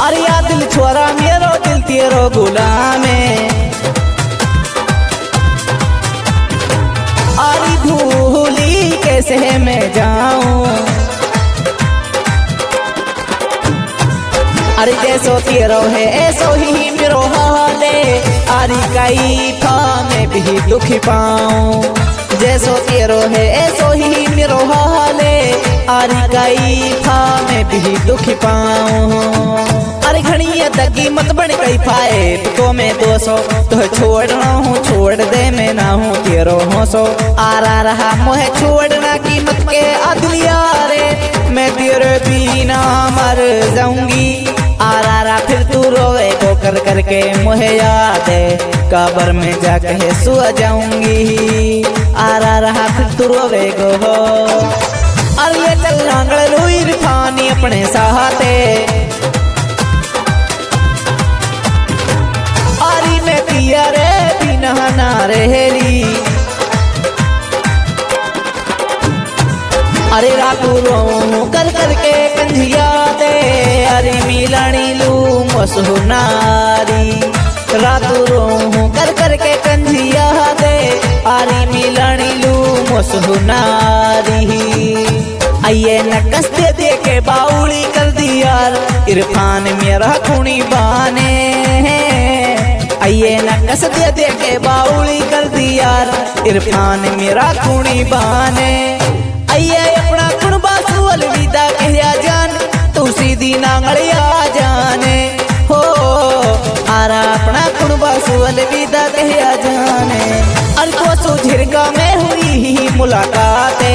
अरे या दिल छोरा मेरो दिल तेरो गुलाम है। अरे भूली कैसे मैं जाऊं, अरे जैसो तेरो है ऐसो ही मेरो हाल है। अरे कई था मैं भी दुख पाऊं, जैसो तेरो है ऐसो ही मेरो हाल है। अरे कई था मैं भी दुख पाऊं। अरे घड़िया दगी मत बन कई पाए तो मैं 200 तो छोड़ना हूँ, छोड़ दे मैं ना हूँ तेरो होसो। आरा रहा मोह छोड़ना कीमत के अदलिया रे, मैं तेरे बिना मर जाऊंगी। आरा रहा फिर तू रोए को कर करके मोहे याद है, कब्र में जाके सो जाऊंगी। आरा रहा फिर तू रोए को हो। अरे चल नांगल लुई रिफानी अपने साथे, अरे मैं पिया रे बिना ना रहेली। अरे रातू रो कर करके कंधिया दे, अरे मिलानी लू मसुनारी। रातू रो कर करके कंधिया दे, अरे मिलानी लू मसुनारी। आइए नकस दे दे के बाउली कर दिया इरफान मेरा खूनी बाने। आइए नकस दे दे के बाउली कर दिया इरफान मेरा खूनी बाने। आइए अपना कुणबा सु अलविदा कहया जान, तू सीधी नांगड़िया जाने हो। आरा अपना कुणबा सु अलविदा कहया जाने। अरे तो सु झिरका में हुई ही मुलाकात,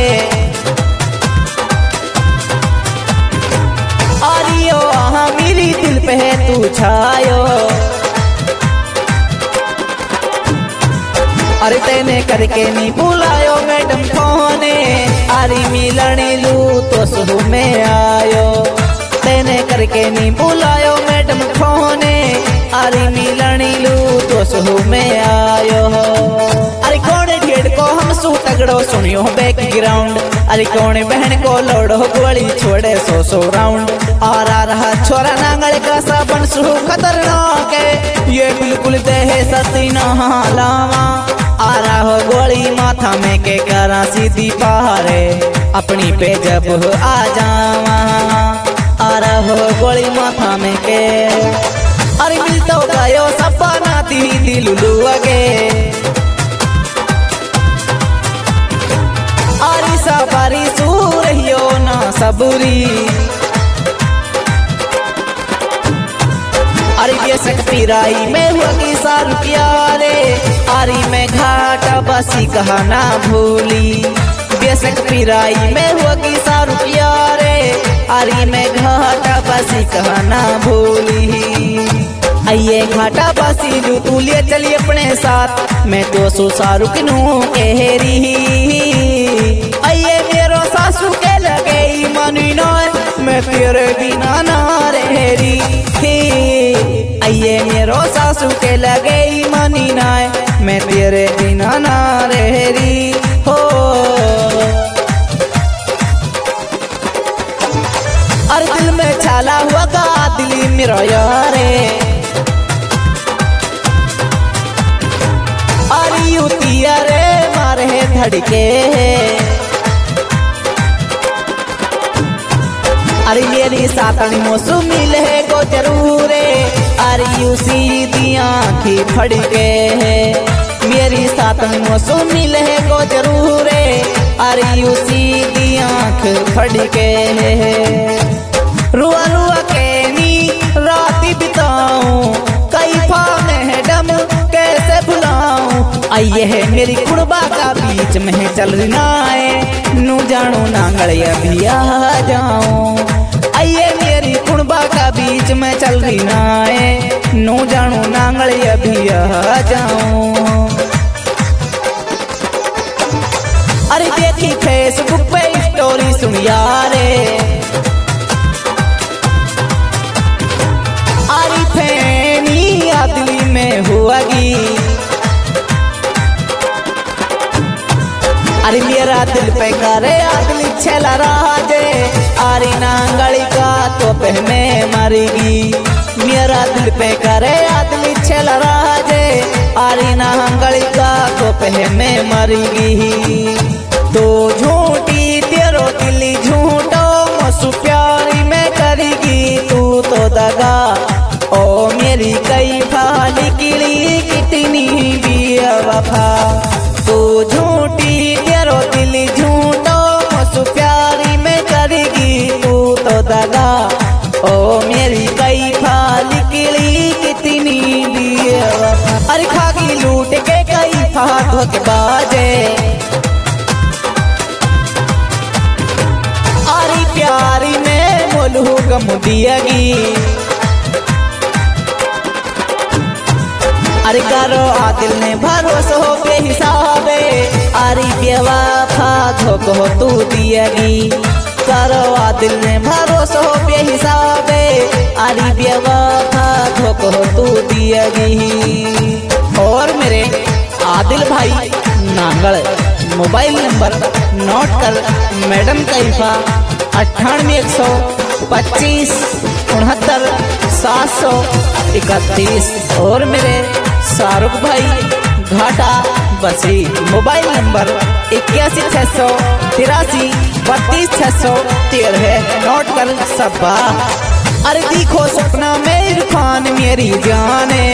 आरियो आहा मेरी दिल पे तू छायो। अरे तेने करके नहीं बुलायो मैडम फोने, अरे मिलने लू तो सुबह में आयो। तेने करके नहीं बुलायो मैडम फोने, अरे मिलने लू तो सुबह में आयो। अरे कौन ढेड़ को हम सू तगड़ो सुनियो बैकग्राउंड, अरे कौन बहन को लोड़ो गोली छोड़े 100 राउंड। और आ रहा छोरा नांगल का साबन सू खतरनाक है, ये बिल्कुल देह सती नहालावा। आ रहा हो गोली माथा में के करा सीधी पहाड़े, अपनी पे जब आ जावा। आ रहा हो गोली माथा में के, अरे मिलता गायो सपना दी दिल लुआगे। अरे सवारी सूरियो ना सबूरी, अरे ये सकती राई में होगी सारू प्यारे। अरे मैं घाटा बसी कहा ना भूली, बेसक पिराई में होगी सारू प्यारे। अरे मैं घाटा बसी कहा ना भूली। आइए घाटा बसी लू तू ले चलिए अपने साथ, मैं तो सो सारू किनू कहरी। आइए मेरो सासू के लगे मनी ना, मैं तेरे बिना ना रहरी। आइए मेरो सासू के लगे मनी ना, मैं तेरे बिना ना रहरी हो। अरे दिल में छाला हुआ गा दिल मेरा यारे। अरे युतिया रे मारे धड़के, अरे मेरी सातनी मौसम मिले को जरूर। अरे यूसी दी आँखी फड़के, मेरी सातनी मौसम मिले को जरूर। अरे यूसी दी आँख फड़के, रुआ रुआ के नी राती बिताऊं, कई फा मैडम कैसे भुलाऊं। आइए है मेरी कुड़बा का बीच में चल रहा है, नू जानू नांगड़िया भी आ जाऊं। आइए मेरी कुड़बा का बीच में चल रही है, नू जानू नांगड़िया भी आ जाऊं। अरे देखी फेसबुक पे स्टोरी सुन यारे, अरे फैनी आदमी में हुआगी। अरे मेरा दिल पे करे आदमी छला राजे, अरे नांगड़ी का तो पे में मरेगी। मेरा दिल पे करे आदमी छल राजे आरी ना हंगली का तो पे में मरेगी तो झूठी तेरो दिल झूठो मसु प्यारी में करेगी तू तो दगा ओ मेरी कई फाली किली कितनी भी वफा तू झूठी तेरो दिल झूठो मसु प्यारी में करेगी तू तो दगा ओ मेरी कई फाली किली कितनी भी वफा अरे खागी लूट के कई फातों के बाजे आरी प्यारी में बोलू गम दिएगी अरे करो आदिल ने भरोसा हो के हिसाबे आरी बेवफा धोखो तू दिएगी करो आदिल ने भरोसा हो के हिसाबे आरी बेवफा धोखो तू दिएगी और मेरे आदिल भाई नांगल मोबाइल नंबर नोट कर मैडम कैफा 98 125 69 731 और मेरे शाहरुख भाई घाटा बसी मोबाइल नंबर 81 683 32 613 नोट कर सबा अरे देखो सपना में इरफान मेरी जाने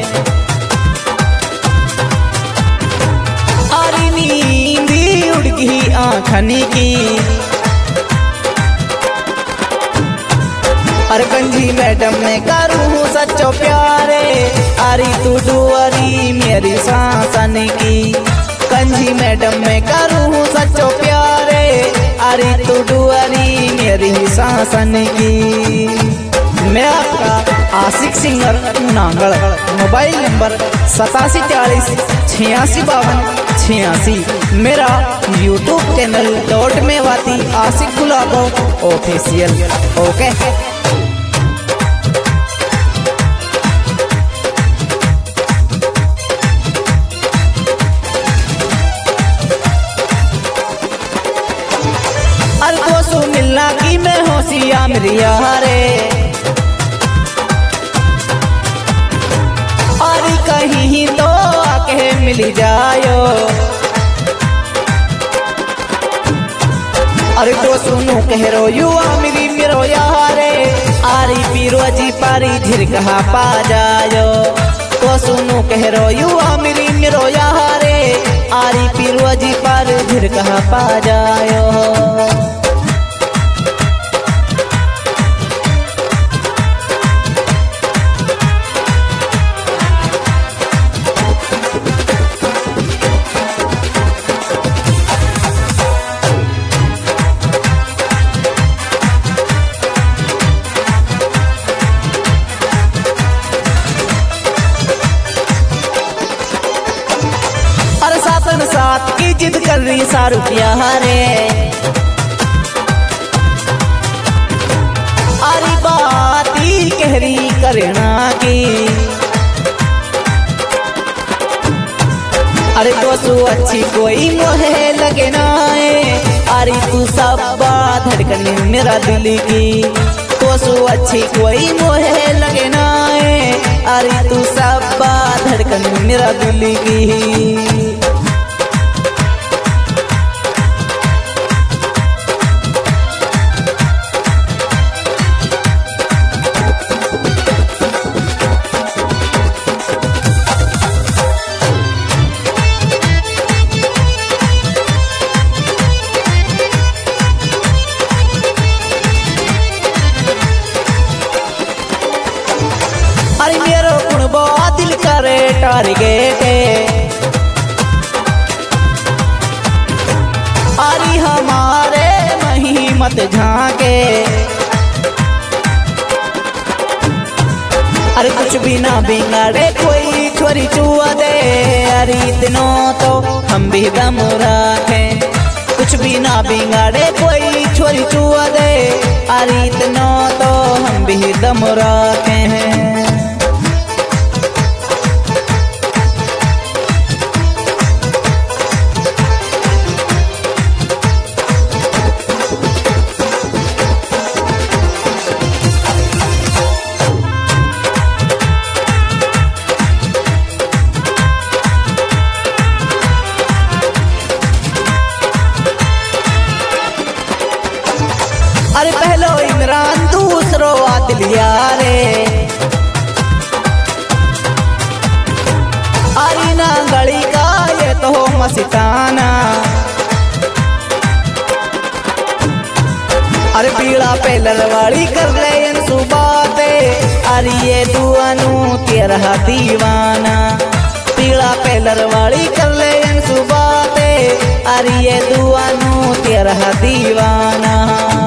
अरे नींद उड़ गई आँखनी की अरे कंजी मैडम ने करूँ सच्चो प्यारे आरी तू डुअरी मेरी सांसन की कंजी मैडम में करूँ सच्चो प्यारे आरी तू डुअरी मेरी सांसन की मैं आपका आशिक सिंगर नांगल मोबाइल नंबर 87 40 86 52 मेरा YouTube channel .Mewati Ashiq Gulabo official okay मिलना की मैं होशिया मेरी यारे और कहीं तो आके मिल जायो अरे तो सुनो कह रो युवा मेरी मेरो यारे आरी पीरो जी पारी झिरका पा जायो तो सुनो कह रो युवा मेरी मेरो यारे आरी पीरो जी पार झिरका पा जायो साथ की जिद कर रही सारू प्यारे अरे बात ही कह रही करना की अरे दोस्तों अच्छी कोई मोहे लगे ना अरे तू सब बात धड़कन मेरा दिल की दोस्तों अच्छी कोई मोहे लगे ना अरे तू सब बात धड़कन मेरा दिल की अरे मेरो गुण बहुत दिल करे टारगेट अरे हमारे मही मत झांके अरे कुछ भी ना बिगाड़े कोई छोरी चुआ दे अरे इतनो तो हम भी दम रखें कुछ भी ना बिगाड़े कोई छोरी चुआ दे अरे इतनो तो हम भी दम रखें लिया रे आरीना गली का ये तो हो मस्ताना। अरे पीड़ा पेलर वाली कर ले इन सुबाते अरे ये दुआनू तेरा दीवाना। पीड़ा पेलर वाली कर ले इन सुबाते अरे ये दुआनू तेरा दीवाना।